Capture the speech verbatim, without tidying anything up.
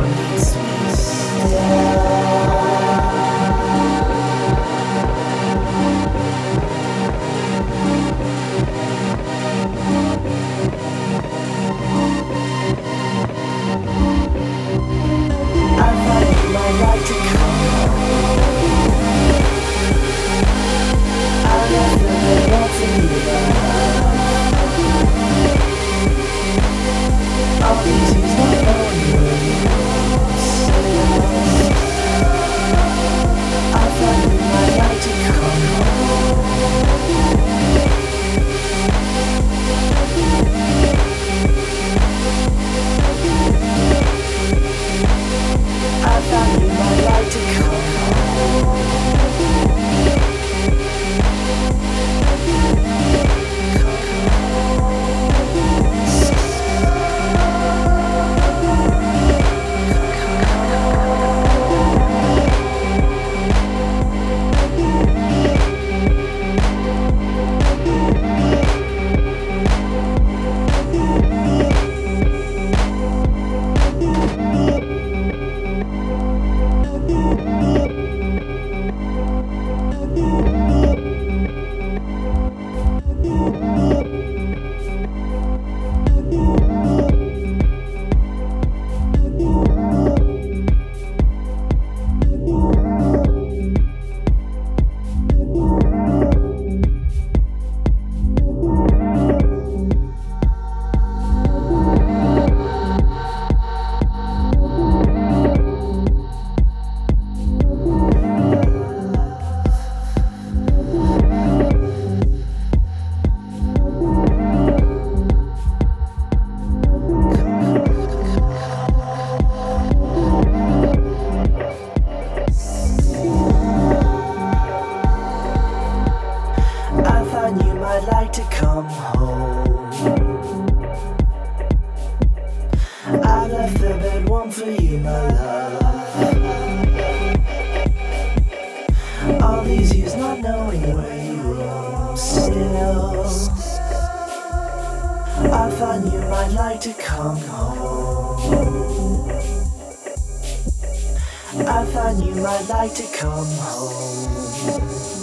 needs me still. I thought you might like to come home. I left the bed wanting you love. All these years not knowing where you sit. I thought you might like to come home. I thought you might like to come home. I'd like to come home. I left the bed warm for you, my love. All these years not knowing where you roam still. I thought you might like to come home. I thought you might like to come home.